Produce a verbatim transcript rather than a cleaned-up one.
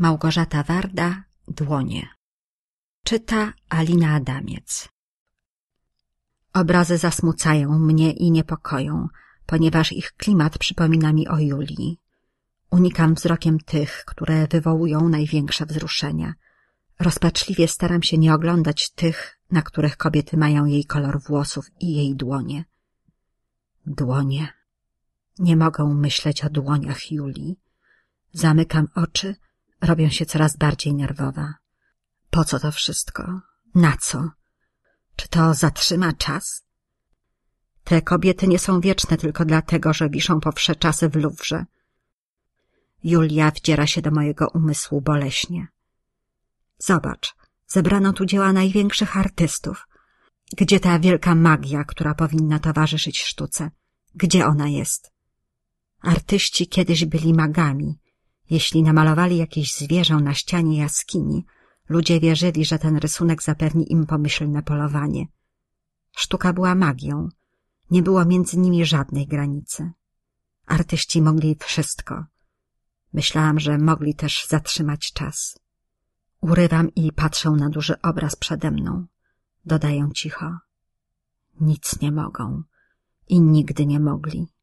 Małgorzata Warda, Dłonie. Czyta Alina Adamiec. Obrazy zasmucają mnie i niepokoją, ponieważ ich klimat przypomina mi o Julii. Unikam wzrokiem tych, które wywołują największe wzruszenia. Rozpaczliwie staram się nie oglądać tych, na których kobiety mają jej kolor włosów i jej dłonie. Dłonie. Nie mogę myśleć o dłoniach Julii. Zamykam oczy, robię się coraz bardziej nerwowa. Po co to wszystko? Na co? Czy to zatrzyma czas? Te kobiety nie są wieczne tylko dlatego, że wiszą po wsze czasy w Luwrze. Julia wdziera się do mojego umysłu boleśnie. Zobacz, zebrano tu dzieła największych artystów. Gdzie ta wielka magia, która powinna towarzyszyć sztuce? Gdzie ona jest? Artyści kiedyś byli magami. Jeśli namalowali jakieś zwierzę na ścianie jaskini, ludzie wierzyli, że ten rysunek zapewni im pomyślne polowanie. Sztuka była magią. Nie było między nimi żadnej granicy. Artyści mogli wszystko. Myślałam, że mogli też zatrzymać czas. Urywam i patrzę na duży obraz przede mną. Dodaję cicho. Nic nie mogą i nigdy nie mogli.